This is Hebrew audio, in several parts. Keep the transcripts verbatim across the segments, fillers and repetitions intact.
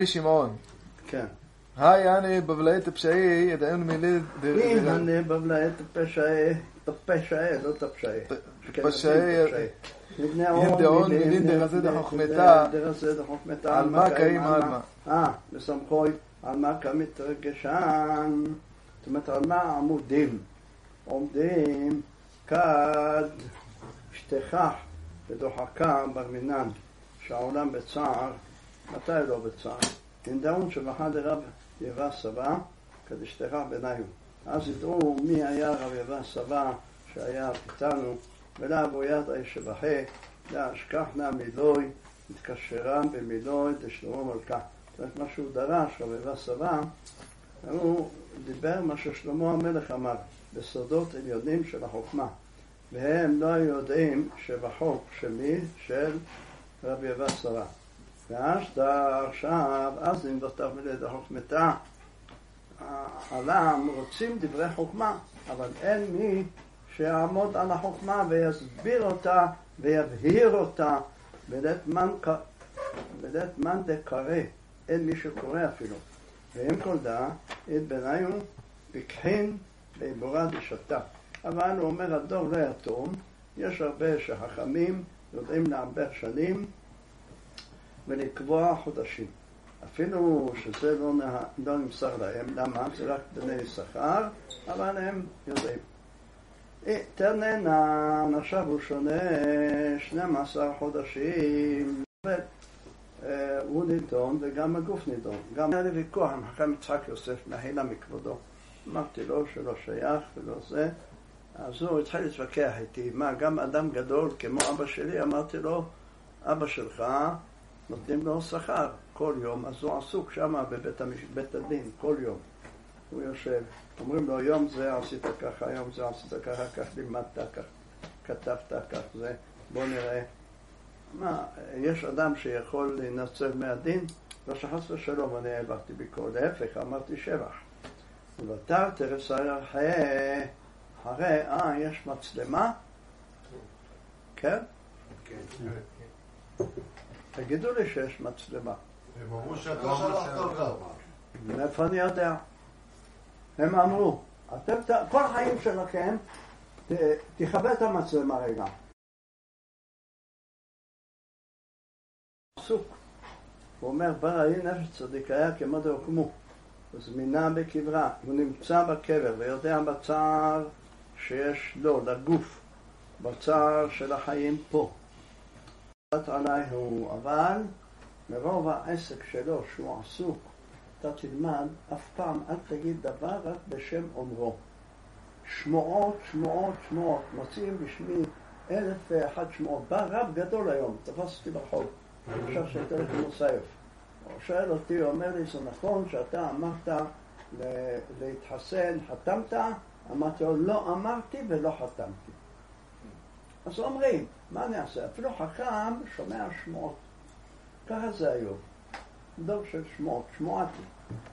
שמעון. כן. היי אני בבלעית הפשעי ידעים מיליד אם אני בבלעית הפשעי תפשעי לא תפשעי פשעי ידעון מיליד דרזה דחוכמתה על מה קיים על מה אה בסמכוי על מה כמתרגשן, זאת אומרת על מה עמודים עומדים כד שתכח ודוחקה ברמינן שהעולם בצער. מתי לא בצער? אינדאון שבחד רב יבא סבא כדי שתכח ביניהם, אז ידעו מי היה רב יבא סבא שהיה איתנו, ולא בויית האיש שבחה להשכחנה מילוי התקשרם במילוי לשלמה מלכה. זאת אומרת מה שהוא דרש רב יבא סבא, הוא דיבר מה ששלמה המלך אמר בסודות עליונים של החוכמה, והם לא יודעים שבחוק שמי של רב יבא סבא. ואז עכשיו, אז נדותיו מלד החוכמתה, העולם רוצים דברי חוכמה, אבל אין מי שיעמוד על החוכמה ויסביר אותה ויבהיר אותה בלית מן דקרא, אין מי שקורא אפילו. והם כל דעה, את בינינו בקחין בעבורה דשתה. אבל הוא אומר, הדור לא יתום, יש הרבה שחכמים יודעים לעבר שנים ולקבוע חודשים. אפילו שזה לא, נה, לא נמסר להם, למה? זה רק בני שכר, אבל הם יודעים. תרננה, עכשיו הוא שונה שנים עשר חודשים, הוא נידון וגם הגוף נידון. גם היה לי ויכוח עם חכם יצחק יוסף מהילה מכבודו. אמרתי לו שלא שייך ולא זה. אז הוא התחיל להתווכח איתי, מה, גם אדם גדול כמו אבא שלי? אמרתי לו, אבא שלך נותנים לו שכר כל יום, אז הוא עסוק שם בבית המש... בית הדין כל יום. הוא יושב, אומרים לו, יום זה עשית ככה, יום זה עשית ככה, כך לימדת, כך כתבת, כך זה, בוא נראה. מה, יש אדם שיכול לנצל מהדין? לא שחס ושלום, אני העברתי ביקורת, להפך, אמרתי שבח. ובתר תרס הרי, הרי, אה, יש מצלמה? כן? כן. תגידו לי שיש מצלמה. הם אמרו שאתה שלחת אותם. מאיפה אני יודע? הם אמרו, אתם, כל החיים שלכם, תכבה את המצלמה רגע. עסוק. הוא אומר, בראי נפש צדיק היה כמו דהוקמו. הוא זמינה בקברה. הוא נמצא בקבר ויודע בצער שיש לו, לגוף, בצער של החיים פה. עליי הוא, אבל מרוב העסק שלו שהוא עסוק, אתה תלמד, אף פעם אל תגיד דבר רק בשם אומרו. שמועות, שמועות, שמועות, מוצאים בשמי אלף ואחת שמועות. בא רב גדול היום, תפסתי ברחוב, עכשיו שאתה הולך למוסייף. הוא שואל אותי, הוא אומר לי, זה נכון שאתה אמרת להתחסן, חתמת? אמרתי לו, לא אמרתי ולא חתמתי. אז אומרים, מה אני אעשה? אפילו חכם שומע שמועות. ככה זה היום. דור של שמועות, שמועתי.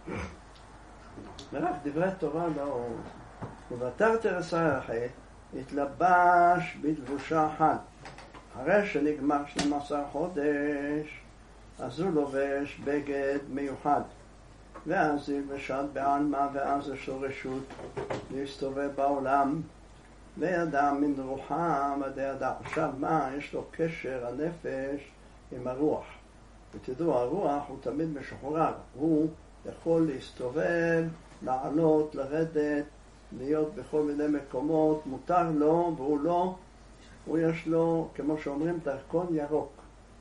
ורק דברי תורה לא... ובתר תרסה אחרי, התלבש בלבושה אחת. אחרי שנגמר שנים עשר חודש, אז הוא לובש בגד מיוחד. ואז ילבשת בעלמה, ואז יש לו רשות להסתובב בעולם. וידע מן רוחם עד ידע. עכשיו מה? יש לו קשר הנפש עם הרוח. ותדעו, הרוח הוא תמיד משוחרר. הוא יכול להסתובב, לעלות, לרדת, להיות בכל מיני מקומות. מותר לו והוא לא. הוא יש לו, כמו שאומרים, דרכון ירוק.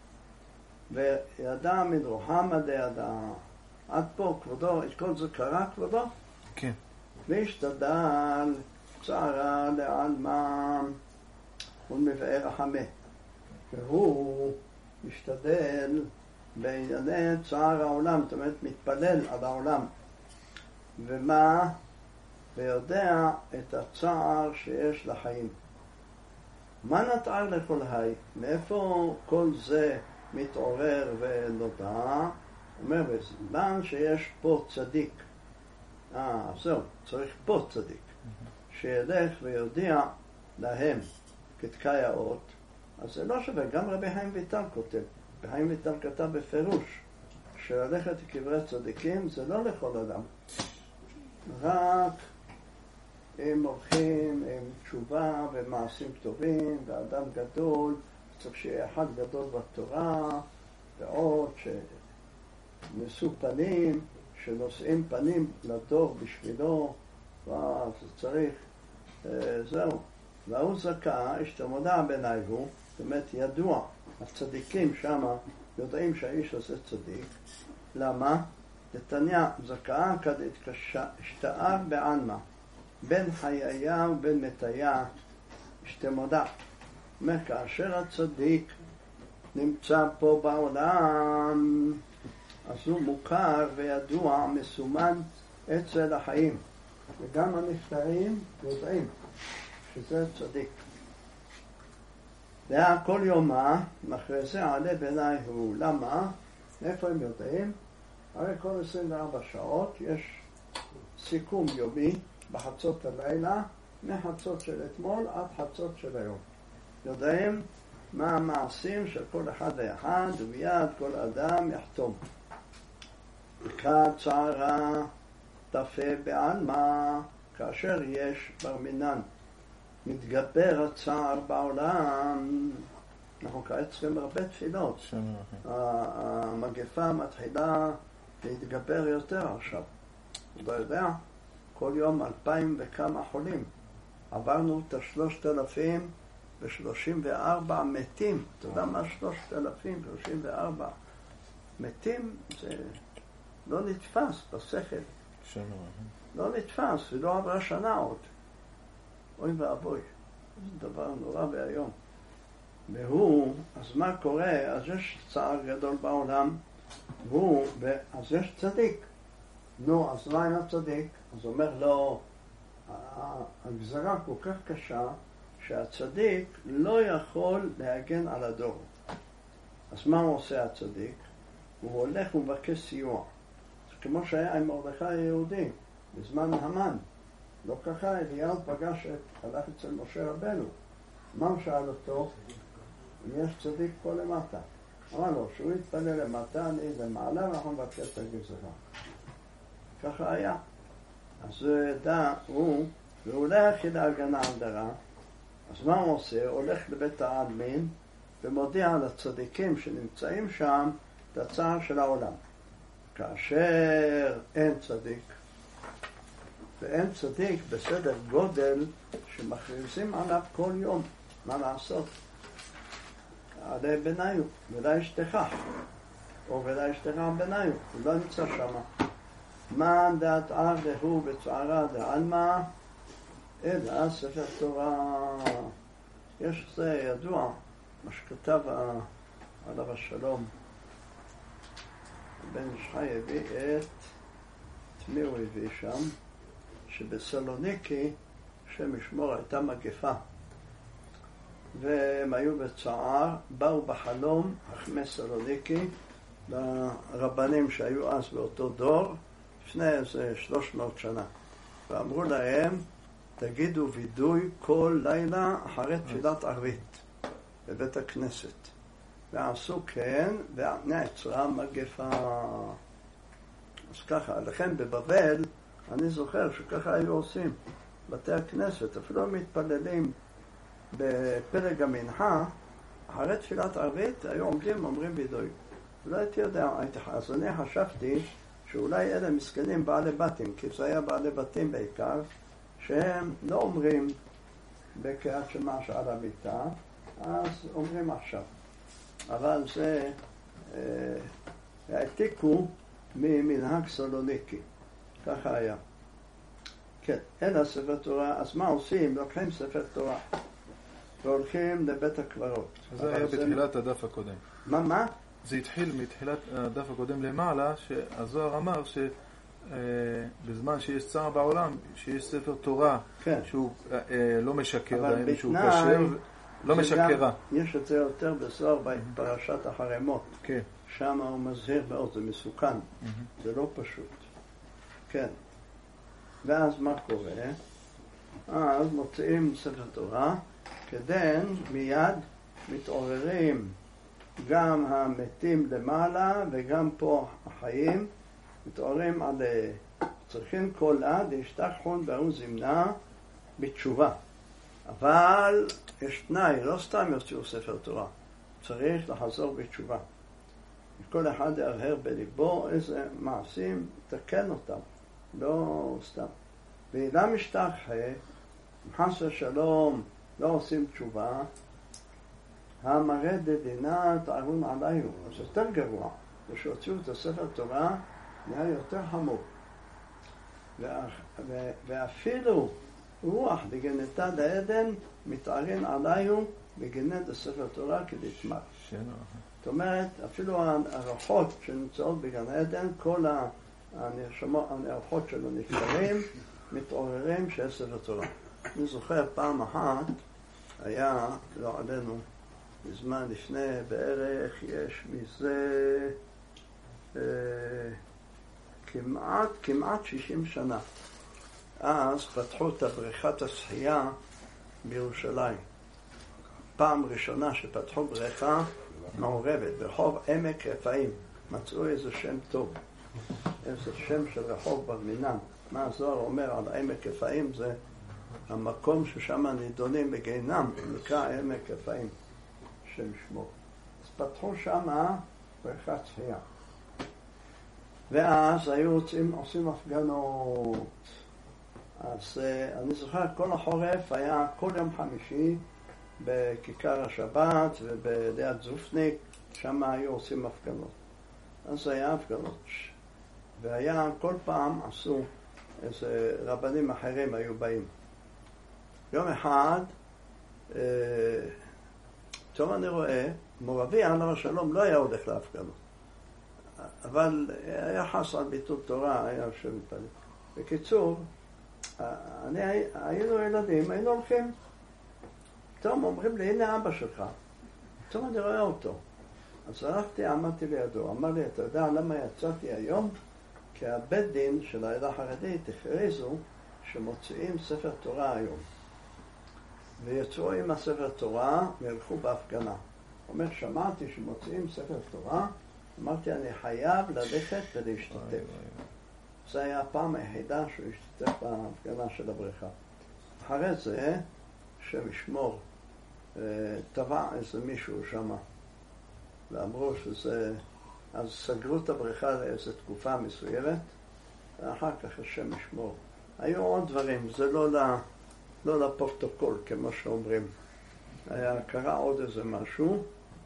וידע מן רוחם עד ידע. עד פה, כבודו, את כל זה קרה, כבודו? כן. והשתדל צערה לעלמה ולמבאר החמה. והוא משתדל בענייני צער העולם, זאת אומרת מתפלל על העולם. ומה? ויודע את הצער שיש לחיים. מה נתער לכל היי? מאיפה כל זה מתעורר ונודע? אומר, בזמן שיש פה צדיק. אה, זהו, צריך פה צדיק. שילך ויודיע להם כתקי האות. אז זה לא שווה, גם רבי חיים ויטל כותב. חיים ויטל כתב בפירוש שללכת לקברי צדיקים זה לא לכל אדם. רק הם הולכים עם תשובה ומעשים טובים, ואדם גדול, צריך שיהיה אחד גדול בתורה, ועוד שנשאו פנים, שנושאים פנים לדור בשבילו, ואז צריך, זהו. והוא זכה, השתמודה בעיניי הוא, זאת אומרת ידוע, הצדיקים שם יודעים שהאיש הזה צדיק. למה? נתניה זכה כדי השתער בעלמא, בין חייה ובין מתיה השתמודה. אומר, כאשר הצדיק נמצא פה בעולם, אז הוא מוכר וידוע, מסומן אצל החיים. וגם הנפטרים יודעים שזה צדיק. והיה כל יומה, אחרי זה עלה בעיניי הוא. למה? איפה הם יודעים? הרי כל עשרים וארבע שעות יש סיכום יומי בחצות הלילה, מחצות של אתמול עד חצות של היום. יודעים מה המעשים של כל אחד ואחד, ומיד כל אדם יחתום. כצערה תפה בעלמא, כאשר יש בר מינן, מתגבר הצער בעולם. אנחנו כעת צריכים הרבה תפילות. המגפה מתחילה להתגבר יותר עכשיו. אתה יודע, כל יום אלפיים וכמה חולים. עברנו את השלושת אלפים ושלושים וארבע מתים. אתה יודע מה שלושת אלפים ושלושים וארבע מתים? זה לא נתפס בשכל. לא נתפס, ולא עברה שנה עוד. אוי ואבוי, זה דבר נורא והיום. והוא, אז מה קורה? אז יש צער גדול בעולם, והוא, אז יש צדיק. נו, אז מה עם הצדיק? אז הוא אומר לו, הגזרה כל כך קשה, שהצדיק לא יכול להגן על הדור. אז מה הוא עושה הצדיק? הוא הולך ומבקש סיוע. זה כמו שהיה עם מרדכי היהודי, בזמן המן. לא ככה, אליהו פגש את, הלך אצל משה רבנו. מה הוא שאל אותו? אם יש צדיק פה למטה. אמר לו, שהוא יתפלל למטה, אני למעלה, ואנחנו נבקש את הגזרה. ככה היה. אז זה ידע, הוא, והוא הולך להגנה על דרה. אז מה הוא עושה? הוא הולך לבית העלמין, ומודיע לצדיקים שנמצאים שם את הצער של העולם. כאשר אין צדיק, ואין צדיק בסדר גודל שמכריזים עליו כל יום, מה לעשות? עלי בניו, ולא אשתך, או ולא אשתך בניו, הוא לא נמצא שם. מה דעת ער דהו בצערה דעלמא, אלא ספר תורה. יש זה ידוע, מה שכתב עליו השלום. בן איש חי הביא את, את מי הוא הביא שם? שבסלוניקי, שם ישמור, הייתה מגפה. והם היו בצער, באו בחלום, חכמי סלוניקי, לרבנים שהיו אז באותו דור, לפני איזה שלוש מאות שנה. ואמרו להם, תגידו וידוי כל לילה אחרי תפילת ערבית, בבית הכנסת. ועשו כן, ונעצרה מגפה. אז ככה, לכן בבבל, אני זוכר שככה היו עושים בתי הכנסת, אפילו מתפללים בפלג המנחה, אחרי תפילת ערבית היו עומדים ואומרים וידוי. לא הייתי יודע, אז אני חשבתי שאולי אלה מסכנים בעלי בתים, כי זה היה בעלי בתים בעיקר, שהם לא אומרים בקריאת שמע שעל המיטה, אז אומרים עכשיו. אבל זה אה, העתיקו ממנהג סלוניקי. ככה היה. כן, אלא ספר תורה, אז מה עושים? לוקחים ספר תורה והולכים לבית הקברות. זה היה בתחילת זה... הדף הקודם. מה, מה? זה התחיל מתחילת הדף הקודם למעלה, שהזוהר אמר שבזמן שיש צער בעולם, שיש ספר תורה, כן. שהוא אה, לא משקר, דהיינו שהוא כשר, לא משקרה. יש את זה יותר בזוהר בפרשת החרמות. כן. שם הוא מזהיר מאוד, זה מסוכן. Mm-hmm. זה לא פשוט. כן. ואז מה קורה? אז מוצאים ספר תורה, כדן מיד מתעוררים גם המתים למעלה וגם פה החיים מתעוררים על צריכים כל עד ישתכחון והוא זמנה בתשובה. אבל יש תנאי, לא סתם יוציאו ספר תורה, צריך לחזור בתשובה. כל אחד ירהר בליבו איזה מעשים, תקן אותם, לא סתם. ואילם משתכחה, חס ושלום לא עושים תשובה, המראה דדינה תערון עליו, אז יותר גרוע. כשהוציאו את הספר תורה, נהיה יותר חמור. ואפילו רוח בגנתה לעדן מתערן עליו בגנת הספר תורה כדשמר. זאת אומרת, אפילו הרוחות שנמצאות בגן עדן, כל הרוחות שלו נפטרים, מתעוררים שיש ספר תורה. אני זוכר פעם אחת, היה, לא עלינו, בזמן לפני בערך, יש מזה אה, כמעט, כמעט שישים שנה. אז פתחו את בריכת השחייה בירושלים. פעם ראשונה שפתחו בריכה מעורבת, ברחוב עמק רפאים. מצאו איזה שם טוב, איזה שם של רחוב ברמינן. מה הזוהר אומר על עמק רפאים? זה המקום ששם נידונים בגיהנם, נקרא עמק רפאים, שם שמו. אז פתחו שם בריכת שחייה. ואז היו עושים, עושים הפגנות. אז אני זוכר, כל החורף היה כל יום חמישי בכיכר השבת וביד זופניק, שם היו עושים הפגנות. אז היה הפגנות. והיה כל פעם עשו, איזה רבנים אחרים היו באים. יום אחד, אה, טוב אני רואה, מורבי עליו השלום לא היה הולך להפגנות. אבל היה חס על ביטול תורה, היה יושב מתפלל. בקיצור, אני, היינו ילדים, היינו הולכים. פתאום אומרים לי, הנה אבא שלך. פתאום אני רואה אותו. אז הלכתי, עמדתי לידו. אמר לי, אתה יודע למה יצאתי היום? כי הבית דין של העדה החרדית הכריזו שמוציאים ספר תורה היום. ויצאו עם הספר תורה והלכו בהפגנה. הוא אומר, שמעתי שמוציאים ספר תורה, אמרתי, אני חייב ללכת ולהשתתף. זה היה הפעם היחידה שהוא השתתף בהפגנה של הבריכה. אחרי זה, שמשמור, טבע איזה מישהו שם, ואמרו שזה, אז סגרו את הבריכה לאיזו תקופה מסוימת, ואחר כך השם משמור. היו עוד דברים, זה לא, לה, לא לפרוטוקול, כמו שאומרים. היה, קרה עוד איזה משהו.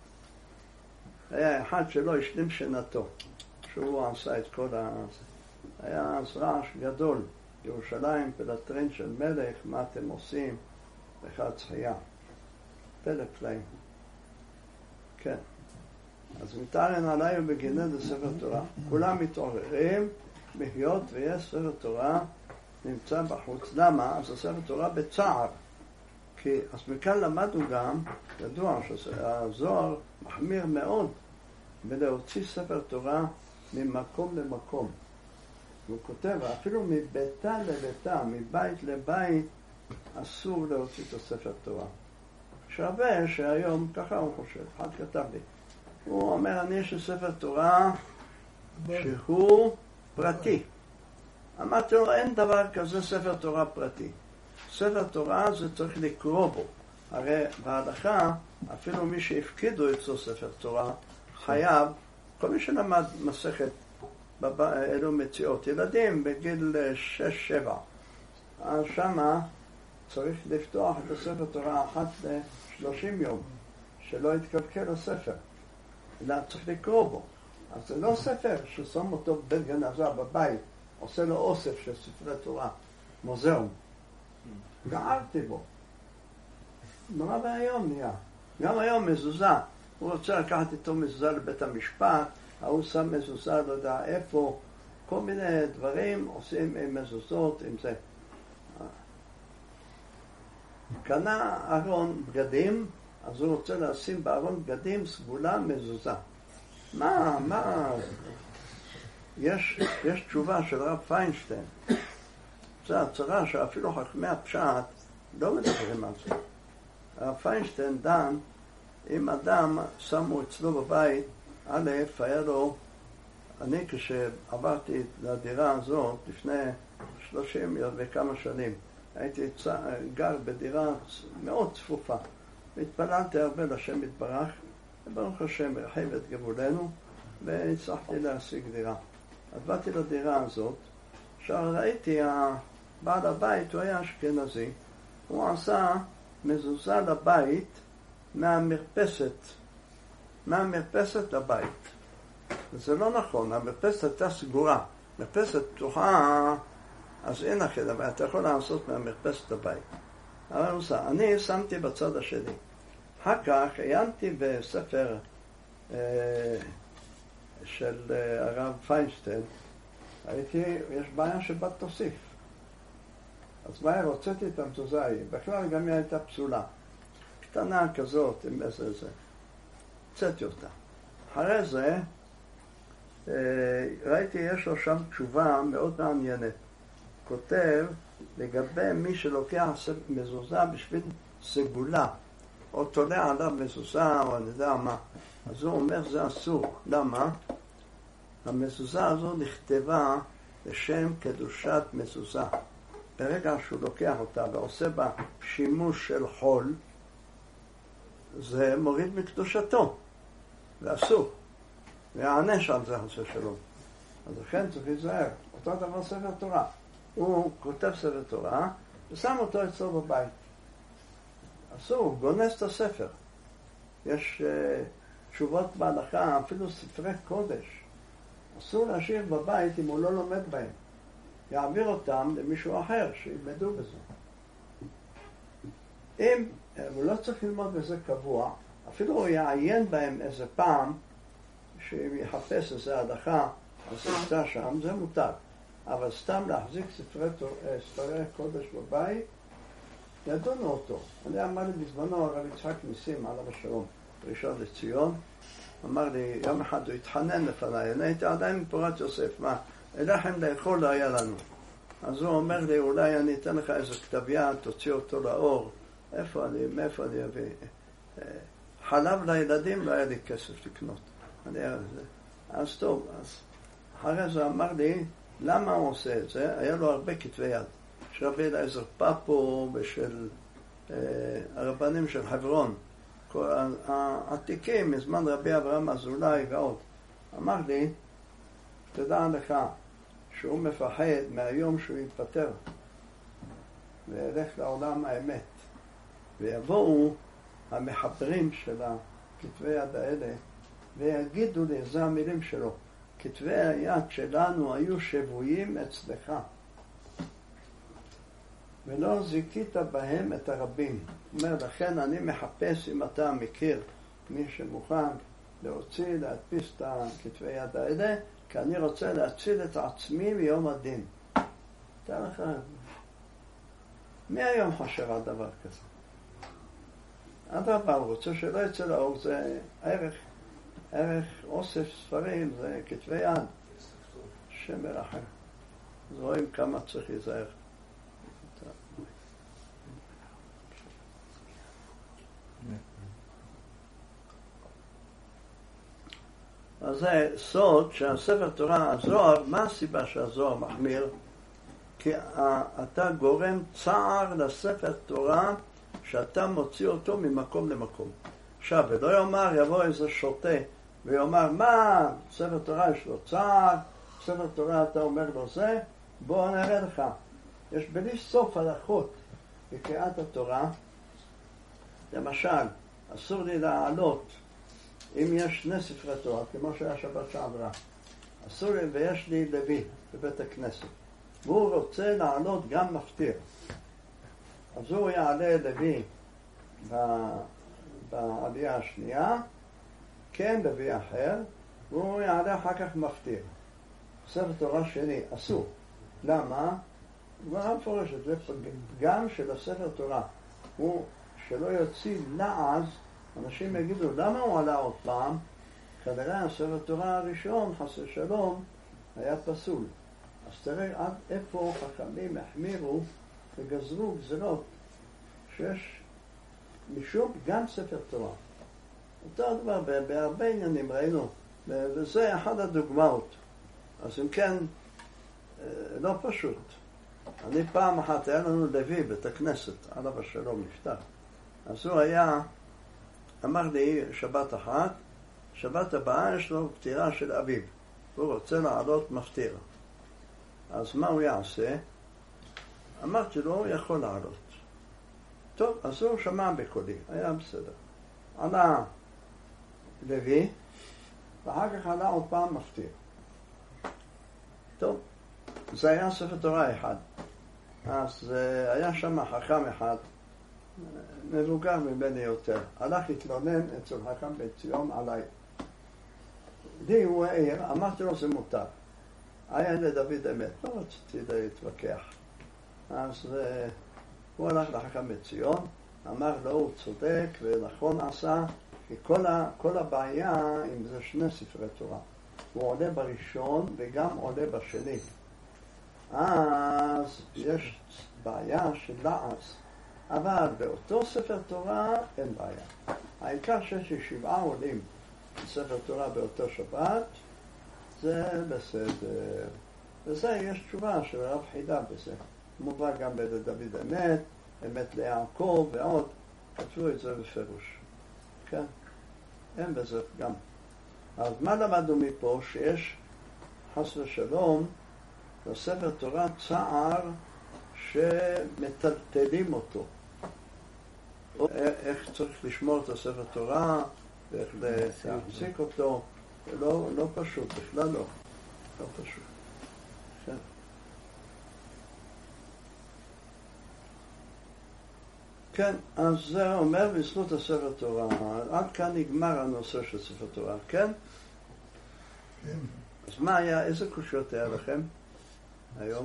היה אחד שלא השלים שנתו, שהוא עשה את כל ה... היה אז רעש גדול, ירושלים, פלטרין של מלך, מה אתם עושים? בריכת שחייה. פלא פלאים. כן. אז מתערן עליי בגנת הספר תורה. כולם מתעוררים, בהיות ויש ספר תורה נמצא בחוץ. למה? אז הספר תורה בצער. כי, אז מכאן למדנו גם, ידוע שהזוהר מחמיר מאוד בלהוציא ספר תורה ממקום למקום. הוא כותב, אפילו מביתה לביתה, מבית לבית, אסור להוציא את הספר תורה. שווה שהיום, ככה הוא חושב, אחד כתב לי, הוא אומר, אני יש ספר תורה שהוא פרטי. אמרתי לו, אין דבר כזה ספר תורה פרטי. ספר תורה זה צריך לקרוא בו. הרי בהלכה, אפילו מי שהפקידו אצלו ספר תורה, חייב, כל מי שלמד מסכת, אלו מציאות ילדים בגיל שש שבע. אז שמה צריך לפתוח את הספר תורה אחת ל-שלושים יום, שלא יתקלקל הספר. אלא צריך לקרוא בו. אז זה לא ספר ששם אותו בבית גנזה בבית, עושה לו אוסף של ספרי תורה, מוזיאום. גערתי בו. נורא והיום נהיה. גם היום מזוזה. הוא רוצה לקחת איתו מזוזה לבית המשפט, הוא שם מזוזה, לא יודע איפה, כל מיני דברים עושים עם מזוזות, עם זה. קנה ארון בגדים, אז הוא רוצה לשים בארון בגדים סגולה מזוזה. מה, מה? יש, יש תשובה של רב פיינשטיין. זו הצרה שאפילו חכמי הפשט לא מדברים על זה. הרב פיינשטיין דן אם אדם שמו אצלו בבית, א', היה לו, אני כשעברתי לדירה הזאת לפני שלושים וכמה שנים, הייתי גר בדירה מאוד צפופה, והתפללתי הרבה לשם יתברך, וברוך השם הרחיב את גבולנו, והצלחתי להשיג דירה. אז באתי לדירה הזאת, עכשיו ראיתי, בעל הבית הוא היה אשכנזי, הוא עשה מזוזה לבית מהמרפסת, מהמרפסת לבית. וזה לא נכון, המרפסת הייתה סגורה, מרפסת פתוחה, אז אין לכם, אבל אתה יכול לעשות מהמרפסת לבית. אבל הוא עושה, אני שמתי בצד השני. אחר כך עיינתי בספר אה, של אה, הרב פיינשטיין, הייתי, יש בעיה שבת תוסיף. אז מהר הוצאתי את המזוזה ההיא, בכלל גם היא הייתה פסולה. קטנה כזאת, עם איזה זה. הוצאתי אותה. אחרי זה, אה, ראיתי, יש לו שם תשובה מאוד מעניינת. כותב לגבי מי שלוקח מזוזה בשביל סגולה, או תולה עליו מזוזה, או אני יודע מה. אז הוא אומר, זה אסור. למה? המזוזה הזו נכתבה לשם קדושת מזוזה. ברגע שהוא לוקח אותה ועושה בה שימוש של חול, זה מוריד מקדושתו. זה אסור. והענש על זה עושה שלום. אז לכן צריך להיזהר. אותו דבר ספר תורה. הוא כותב ספר תורה ושם אותו אצלו בבית. אסור, הוא גונס את הספר. יש uh, תשובות בהלכה, אפילו ספרי קודש. אסור להשאיר בבית אם הוא לא לומד בהם. יעביר אותם למישהו אחר שילמדו בזה. אם הוא לא צריך ללמוד בזה קבוע, אפילו הוא יעיין בהם איזה פעם, שאם יחפש איזה הלכה, אז נמצא שם, זה מותר. אבל סתם להחזיק ספרי, ספרי קודש בבית, ידונו אותו. אני אמר לי בזמנו, הרב יצחק ניסים, עליו השלום, ראשון לציון, אמר לי, יום אחד הוא התחנן לפניי, אני הייתי עדיין מפורת יוסף, מה, אליכם לאכול לא היה לנו. אז הוא אומר לי, אולי אני אתן לך איזה כתב יד, תוציא אותו לאור, איפה אני, מאיפה אני אביא? חלב לילדים לא היה לי כסף לקנות. אני היה לזה. אז טוב, אז אחרי זה אמר לי, למה הוא עושה את זה? היה לו הרבה כתבי יד. של רבי אליעזר פאפו ושל אה, הרבנים של חברון, כל העתיקים מזמן רבי אברהם אזולאי ועוד. אמר לי, תדע לך שהוא מפחד מהיום שהוא יתפטר וילך לעולם האמת. ויבואו המחברים של הכתבי יד האלה ויגידו לי, זה המילים שלו, כתבי היד שלנו היו שבויים אצלך ולא זיקית בהם את הרבים. הוא אומר, לכן אני מחפש אם אתה מכיר מי שמוכן להוציא, להדפיס את הכתבי יד האלה, כי אני רוצה להציל את עצמי מיום הדין. תראה לך, מי היום חושב על דבר כזה? אדרבה, הוא רוצה שלא יצא לאור, זה ערך, ערך אוסף ספרים, זה כתבי יד, שם מרחם. אז רואים כמה צריך להיזהר. אז זה סוד שהספר תורה, הזוהר, מה הסיבה שהזוהר מחמיר? כי אתה גורם צער לספר תורה שאתה מוציא אותו ממקום למקום. עכשיו, ולא יאמר, יבוא איזה שוטה ויאמר, מה, ספר תורה יש לו צער, ספר תורה אתה אומר לו זה, בוא נראה לך. יש בלי סוף הלכות בקריאת התורה. למשל, אסור לי לעלות אם יש שני ספרי תורה, כמו שהיה שבת שעברה. אסור לי, ויש לי לוי בבית הכנסת. והוא רוצה לעלות גם מפטיר. אז הוא יעלה לוי בעלייה השנייה, כן לוי אחר, והוא יעלה אחר כך מפטיר. ספר תורה שני, אסור. למה? הוא לא מפורשת, זה פגם של הספר תורה. הוא שלא יוציא לעז, אנשים יגידו, למה הוא עלה עוד פעם? כנראה הספר תורה הראשון, חסר שלום, היה פסול. אז תראה עד איפה חכמים החמירו וגזרו גזרות שיש משום גם ספר תורה אותו דבר, בהרבה עניינים ראינו, וזה אחת הדוגמאות. אז אם כן, לא פשוט. אני פעם אחת, היה לנו לוי בית הכנסת, עליו השלום נפטר. אז הוא היה, אמר לי שבת אחת, שבת הבאה יש לו פטירה של אביו, הוא רוצה לעלות מפטיר. אז מה הוא יעשה? אמרתי לו, הוא יכול לעלות. טוב, אז הוא שמע בקולי, היה בסדר. עלה לוי, ואחר כך עלה עוד פעם מפטיר. טוב, זה היה ספר תורה אחד. אז היה שם חכם אחד, מבוגר ממני יותר. הלך להתלונן אצל חכם בית ציון עליי. לי הוא העיר, אמרתי לו זה מותר. היה לדוד אמת, לא רציתי להתווכח. אז הוא הלך לחכם בית ציון, אמר לו הוא צודק ונכון עשה, כי כל, ה, כל הבעיה עם זה שני ספרי תורה. הוא עולה בראשון וגם עולה בשני. אז יש בעיה של לעס, אבל באותו ספר תורה אין בעיה. העיקר שיש שבעה עולים בספר תורה באותו שבת, זה בסדר. וזה יש תשובה של רב חידה בזה. מובא גם בדוד אמת, אמת ליעקב ועוד, כתבו את זה בפירוש. כן? אין בזה גם. אז מה למדנו מפה? שיש חס ושלום בספר תורה צער שמטלטלים אותו. איך צריך לשמור את הספר תורה, ואיך להפסיק אותו, לא, לא פשוט, בכלל לא. לא פשוט. כן. כן, אז זה אומר בזכות הספר תורה. עד כאן נגמר הנושא של ספר תורה, כן? כן. אז מה היה, איזה קושיות היה לכם היום?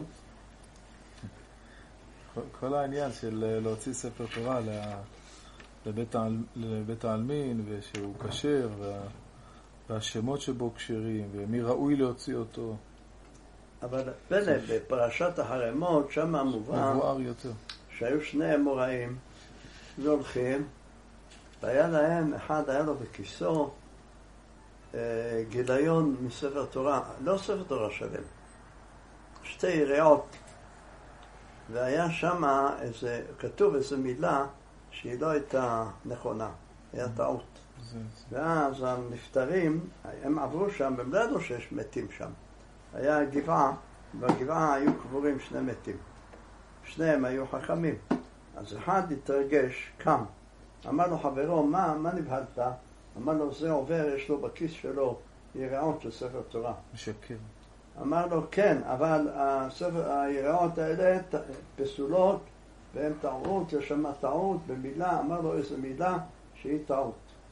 כל העניין של להוציא ספר תורה לבית, לבית העלמין, ושהוא כשר, וה, והשמות שבו כשרים, ומי ראוי להוציא אותו. אבל פלא, בפרשת החרמות, שם המובא, מבואר יותר. שהיו שני אמוראים, והולכים, והיה להם, אחד היה לו בכיסו, אה, גיליון מספר תורה, לא ספר תורה שלם, שתי יריעות, והיה שם איזה, כתוב איזו מילה שהיא לא הייתה נכונה, היה טעות. ואז הנפטרים, הם עברו שם, הם לא ידעו שיש מתים שם. היה גבעה, בגבעה היו קבורים שני מתים. שניהם היו חכמים. אז אחד התרגש, קם. אמר לו חברו, מה, מה נבהלת? אמר לו, זה עובר, יש לו בכיס שלו יריעות של ספר תורה. משקר. אמר לו, כן, אבל הספר, היריעות האלה פסולות, והם טעות, יש שם טעות במילה. אמר לו, איזו מילה שהיא טעות.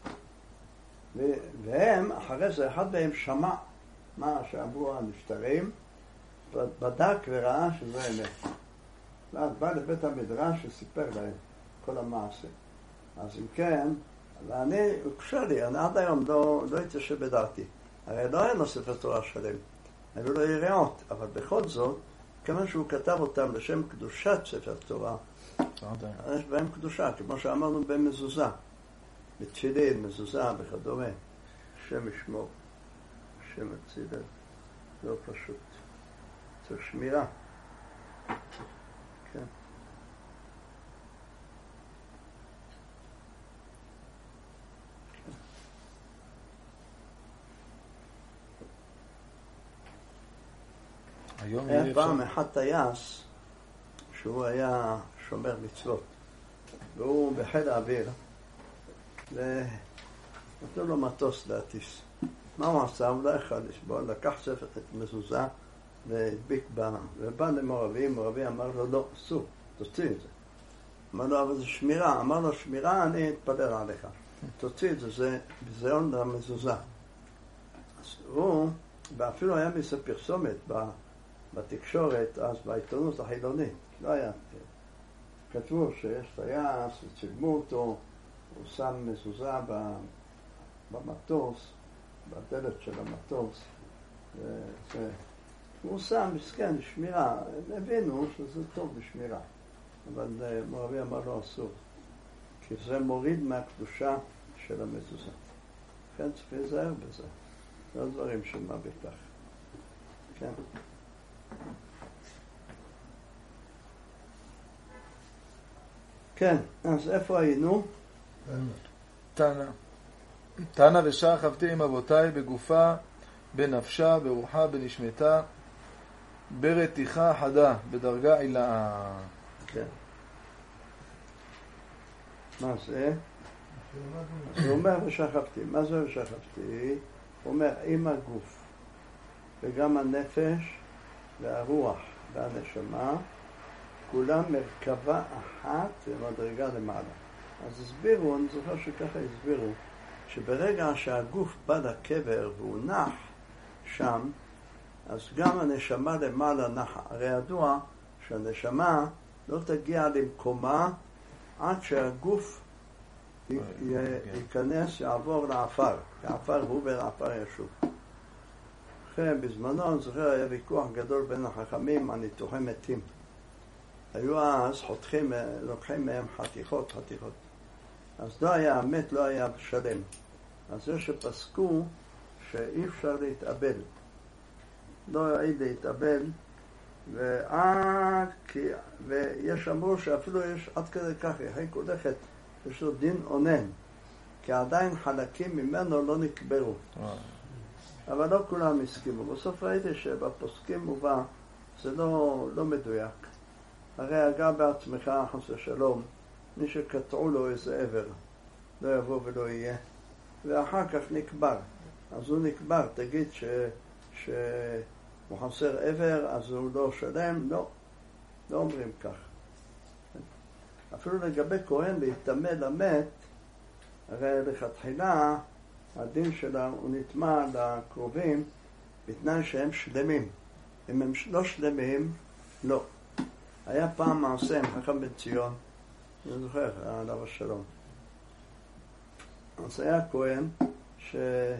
והם, אחרי זה, אחד מהם שמע מה שאמרו הנפטרים, בדק וראה שזה אמת. ואז בא לבית המדרש וסיפר להם כל המעשה. אז אם כן, ואני, הוא קשה לי, אני עד היום לא, לא התיישב בדעתי. הרי לא היה לו ספר תורה שלם, היו לו יריעות, אבל בכל זאת, כמה שהוא כתב אותם לשם קדושת ספר תורה, יש בהם קדושה, כמו שאמרנו במזוזה, בתפילין, מזוזה וכדומה, שם ישמור, שם הצילה, לא פשוט, צריך שמירה. כן. היה פעם אחד טייס שהוא היה שומר מצוות והוא בחיל האוויר ונתנו לו מטוס להטיס. מה הוא עשה? הוא לא יכול לשבור, לקח ספר מזוזה והדביק בה, ובא למורבי, מורבי אמר לו לא, אסור, תוציא את זה. אמר לו, אבל זה שמירה. אמר לו, שמירה, אני אתפלל עליך, תוציא את זה, זה ביזיון למזוזה. אז הוא, ואפילו היה מזה פרסומת בתקשורת, אז בעיתונות החילונית, לא היה, כתבו שיש טייס, וצילמו אותו, הוא שם מזוזה במטוס, בדלת של המטוס, וזה, הוא שם מסכן שמירה, הבינו שזה טוב בשמירה, אבל מורבי אמר לו אסור, כי זה מוריד מהקדושה של המזוזה. כן, צריך להיזהר בזה. לא דברים של מה בכך. כן. כן, אז איפה היינו? תנא. תנא ושכבתי עם אבותיי בגופה, בנפשה, ברוחה, בנשמתה, ברתיחה חדה, בדרגה עילאה. כן. מה זה? הוא אומר ושכבתי. מה זה ושכבתי? הוא אומר עם הגוף וגם הנפש והרוח והנשמה כולם מרכבה אחת ומדרגה למעלה. אז הסבירו, אני זוכר שככה הסבירו, שברגע שהגוף בא לקבר והוא נח שם, אז גם הנשמה למעלה נחה. הרי ידוע שהנשמה לא תגיע למקומה עד שהגוף ייכנס, יעבור לעפר. העפר הוא ולעפר ישוב. לכן בזמנו, אני זוכר, היה ויכוח גדול בין החכמים על ניתוחי מתים. היו אז חותכים, לוקחים מהם חתיכות, חתיכות. אז לא היה, המת לא היה שלם. אז זה שפסקו שאי אפשר להתאבל. לא יעיד להתאבל, ועד, כי, ויש אמרו שאפילו יש עד כדי כך, יחי קודחת, יש לו דין עונן, כי עדיין חלקים ממנו לא נקברו. אבל לא כולם הסכימו. בסוף ראיתי שבפוסקים מובא, זה לא, לא מדויק. הרי הגע בעצמך, חס ושלום, מי שקטעו לו איזה עבר, לא יבוא ולא יהיה. ואחר כך נקבר. אז הוא נקבר, תגיד ש... שהוא חסר עבר, אז הוא לא שלם. לא, לא אומרים כך. אפילו לגבי כהן להתאמה למת, הרי לכתחילה הדין שלה הוא נטמע לקרובים בתנאי שהם שלמים. אם הם לא שלמים, לא. היה פעם מעשה עם חכם בן ציון, אני זוכר, עליו השלום. אז היה כהן שאחד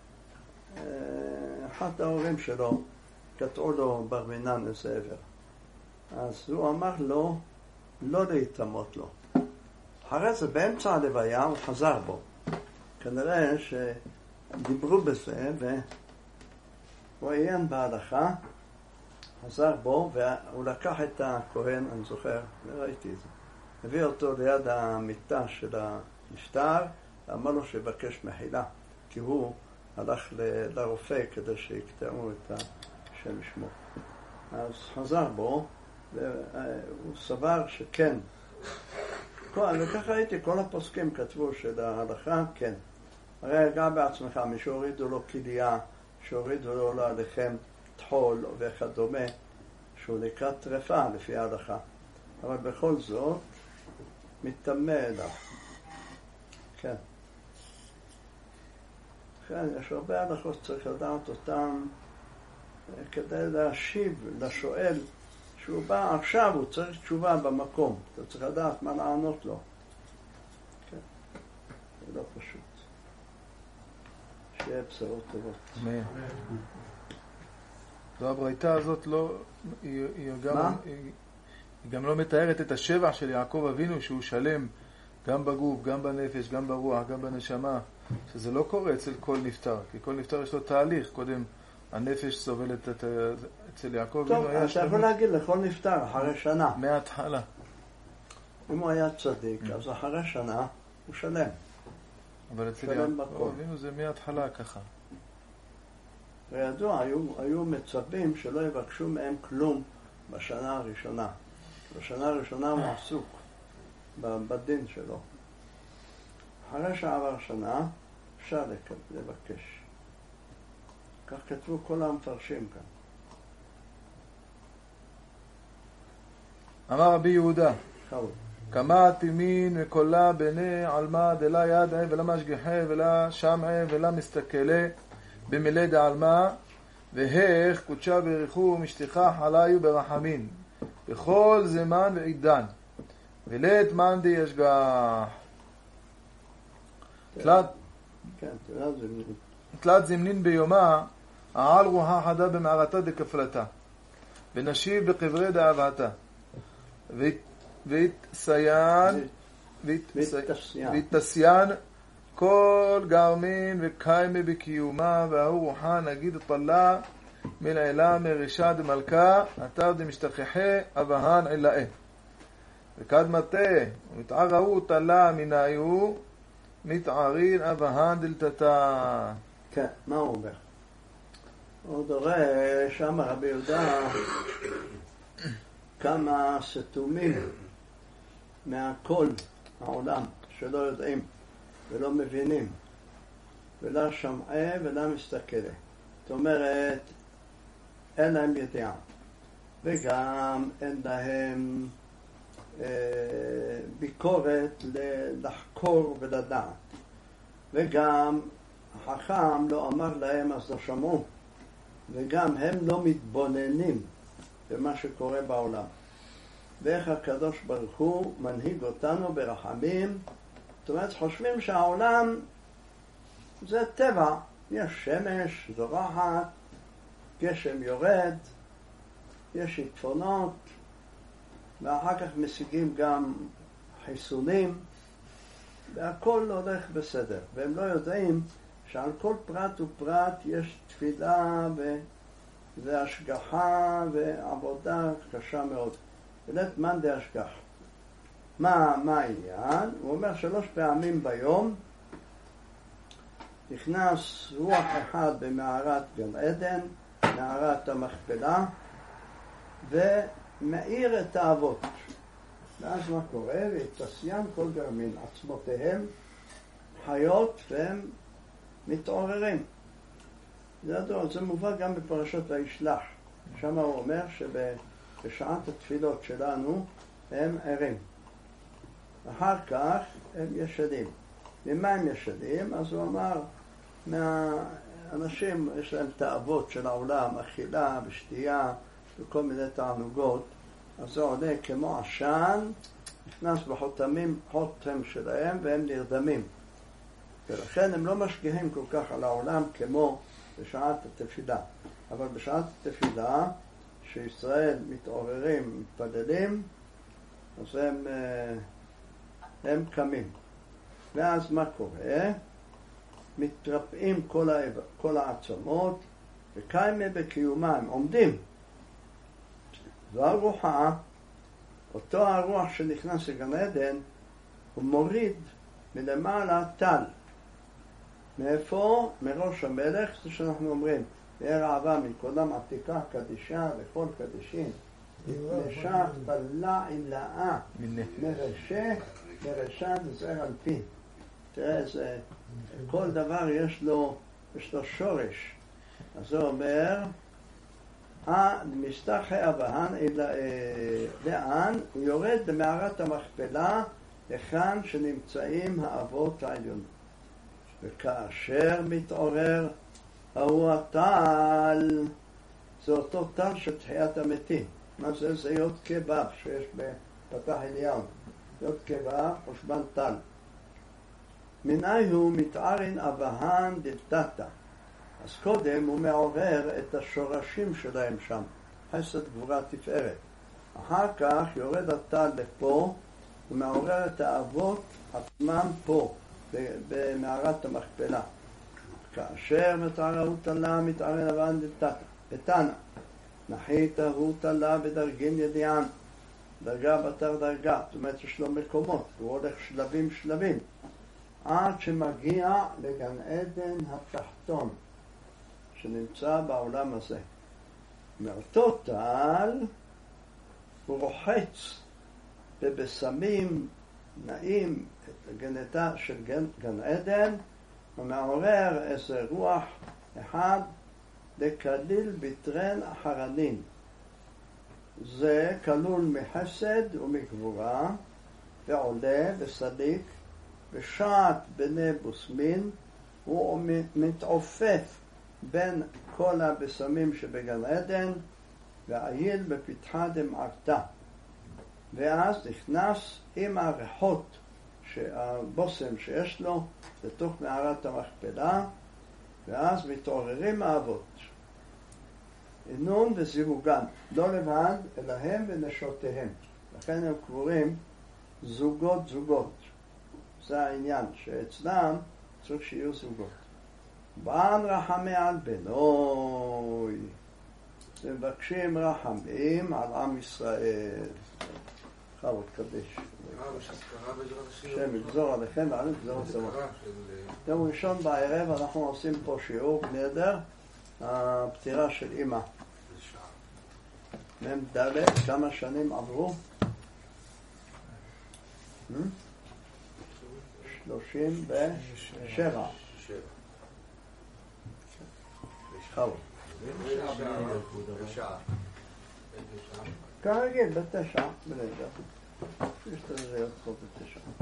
ההורים שלו קטעו לו בר מינן איזה עבר. אז הוא אמר לו לא להתאמות לו. אחרי זה באמצע הלוויה הוא חזר בו. כנראה שדיברו בזה והוא עיין בהלכה, חזר בו והוא לקח את הכהן, אני זוכר, ראיתי את זה. הביא אותו ליד המיטה של הנפטר ואמר לו שיבקש מחילה, כי הוא הלך ל- לרופא כדי שיקטעו את השם שמו. אז חזר בו והוא סבר שכן. וככה ראיתי, כל הפוסקים כתבו שלהלכה כן. הרי הגע בעצמך, מי שהורידו לו כליה, שהורידו לו להלחם תחול וכדומה, שהוא נקרא טרפה לפי ההלכה. אבל בכל זאת, מתאמה אליו. כן. כן, יש הרבה הלכות שצריך לדעת אותם כדי להשיב לשואל שהוא בא עכשיו, הוא צריך תשובה במקום. אתה צריך לדעת מה לענות לו. כן. זה לא פשוט. שיהיה בשורות טובות. אמן. זו הברייתא הזאת לא, היא, היא, גם, היא, היא גם לא מתארת את השבע של יעקב אבינו שהוא שלם גם בגוף, גם בנפש, גם ברוח, גם בנשמה, שזה לא קורה אצל כל נפטר, כי כל נפטר יש לו תהליך. קודם הנפש סובלת את, אצל יעקב אבינו. טוב, אז אתה יכול להגיד לכל נפטר אחרי שנה. מההתחלה. אם הוא היה צדיק, אז אחרי שנה הוא שלם. אבל אצל יעקב אבינו זה מההתחלה ככה. וידוע, היו, היו מצבים שלא יבקשו מהם כלום בשנה הראשונה. בשנה הראשונה הוא עסוק בדין שלו. אחרי שעבר שנה אפשר לבקש. כך כתבו כל המפרשים כאן. אמר רבי יהודה, חלו. כמה תימין וקולה בני עלמה דלה ידעה ולה משגיחה ולה שמעה ולה מסתכלה במילא דעלמה והך קודשה בריחו משתיחה חליו ברחמין בכל זמן ועידן ולית מאן די ישגח תלת תלת זמנין ביומה העל רוחה חדה במערתה דקפלתה ונשיב בקברי דאהבתה והתסיין והתסיין כל גרמין וקיימה בקיומה, והוא רוחה נגיד טלה מן העילה מרישה דמלכה, אתר דמשתכחה אבהן עילאה. וכד מטה, ומתערעו טלה מנהיו, מתערין אבהן דלתתה. כן, מה הוא אומר? הוא דורש, שם רבי יהודה, כמה סתומים מהכל העולם, שלא יודעים ולא מבינים, ולא שמעה ולא מסתכלה. זאת אומרת, אין להם ידיעה, וגם אין להם אה, ביקורת לחקור ולדעת, וגם החכם לא אמר להם אז לא שמעו, וגם הם לא מתבוננים במה שקורה בעולם. ואיך הקדוש ברוך הוא מנהיג אותנו ברחמים. זאת אומרת, חושבים שהעולם זה טבע, יש שמש, זורחת, גשם יורד, יש שיטפונות, ואחר כך משיגים גם חיסונים, והכל הולך בסדר. והם לא יודעים שעל כל פרט ופרט יש תפילה ו... והשגחה ועבודה קשה מאוד. ולת מן דה השגח. מה, מה העניין? הוא אומר שלוש פעמים ביום נכנס רוח אחד במערת גן עדן, מערת המכפלה, ומאיר את האבות. ואז מה קורה? והתעשיין כל גרמין, עצמותיהם חיות והם מתעוררים. זה, זה מובא גם בפרשות וישלח. שם הוא אומר שבשעת התפילות שלנו הם ערים. אחר כך הם ישנים. ממה הם ישנים? אז הוא אמר, מהאנשים יש להם תאוות של העולם, אכילה ושתייה וכל מיני תענוגות, אז זה עולה כמו עשן, נכנס בחותמים, חותם שלהם, והם נרדמים. ולכן הם לא משגיחים כל כך על העולם כמו בשעת התפילה. אבל בשעת התפילה, שישראל מתעוררים, מתפללים, אז הם, הם קמים. ואז מה קורה? מתרפאים כל, העב, כל העצמות, וקיימה בקיומה, הם עומדים. והרוחה, אותו הרוח שנכנס לגן עדן, הוא מוריד מלמעלה טל. מאיפה? מראש המלך, זה שאנחנו אומרים, יהיה רעבה מקודם עתיקה קדישה וכל קדישין. נשך תלה עילאה, מרשה, מרשה נזר על פי. תראה, זה, כל דבר יש לו, יש לו שורש. אז זה אומר, מסתחי אבהן, לאן? הוא יורד במערת המכפלה, לכאן שנמצאים האבות העליונים. וכאשר מתעורר, ההוא הטל, זה אותו טל של תחיית המתים. מה זה? זה יוד כבב שיש בפתח עליון. יוד כבב, חושבן טל. מנהי הוא מתערין אבהן דלתתה. אז קודם הוא מעורר את השורשים שלהם שם. חסד גבורה תפארת. אחר כך יורד הטל לפה, הוא מעורר את האבות עצמם פה. במערת המכפלה. כאשר מתערעו תלה מתערער אבהן דלתתה. בתנא, נחית הוא תלה בדרגין ידיען. דרגה בתר דרגה. זאת אומרת יש לו מקומות. הוא הולך שלבים שלבים. עד שמגיע לגן עדן התחתון. שנמצא בעולם הזה. מאותו טל הוא רוחץ בבשמים נעים את הגנתה של גן, גן עדן, ומעורר איזה רוח אחד לקליל ביטרן אחרנין. זה כלול מחסד ומגבורה, ועולה וסליק, בשעת בני בוסמין, הוא מתעופף בין כל הבשמים שבגן עדן, ועיל בפתחה דמערתה. ואז נכנס עם הריחות הבושם שיש לו לתוך מערת המכפלה, ואז מתעוררים האבות. אינון וזיווגן, לא לבד, אלא הם ונשותיהם. לכן הם קבורים זוגות זוגות. זה העניין, שאצלם צריך שיהיו זוגות. בן רחמי על בנוי. מבקשים רחמים על עם ישראל. חלו קדש. השם יגזור עליכם ואנו יגזור עליכם. יום ראשון בערב אנחנו עושים פה שיעור נהדר, הפטירה של אמא. מם ד' כמה שנים עברו? שלושים ושבע. חלו. כרגיל, בתשע, בלילה. יש לזה להיות פה בתשע.